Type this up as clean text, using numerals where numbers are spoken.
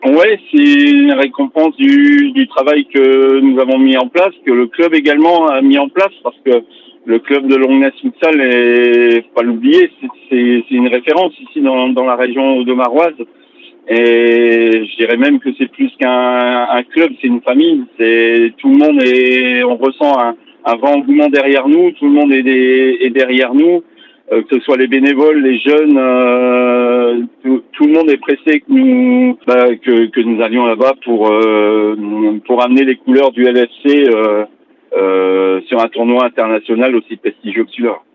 Ouais, c'est une récompense du travail que nous avons mis en place, que le club également a mis en place, parce que le club de Longnes Futsal est, faut pas l'oublier, c'est une référence ici dans la région audomaroise. Et je dirais même que c'est plus qu'un club, c'est une famille. C'est tout le monde on ressent un vrai engouement derrière nous. Tout le monde est derrière nous, que ce soit les bénévoles, les jeunes. Tout le monde est pressé que nous allions là-bas pour amener les couleurs du LFC sur un tournoi international aussi prestigieux que celui-là.